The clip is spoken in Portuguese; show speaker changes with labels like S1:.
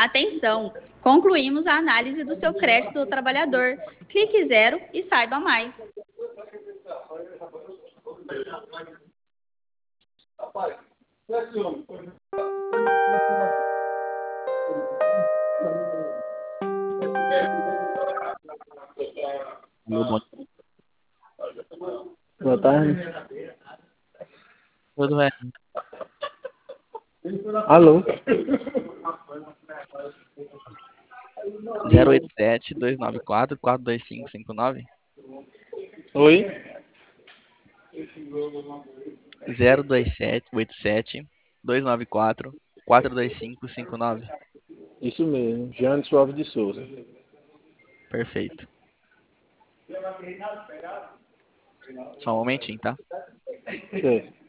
S1: Atenção! Concluímos a análise do seu crédito do trabalhador. Clique zero e saiba mais.
S2: Alô, bom.
S3: Boa tarde.
S2: Tudo bem?
S3: Alô?
S2: 087-294-42559?
S3: Oi?
S2: 027-294-42559.
S3: Isso mesmo, Jeane Suave de Souza.
S2: Perfeito. Só um momentinho, tá?
S3: Certo.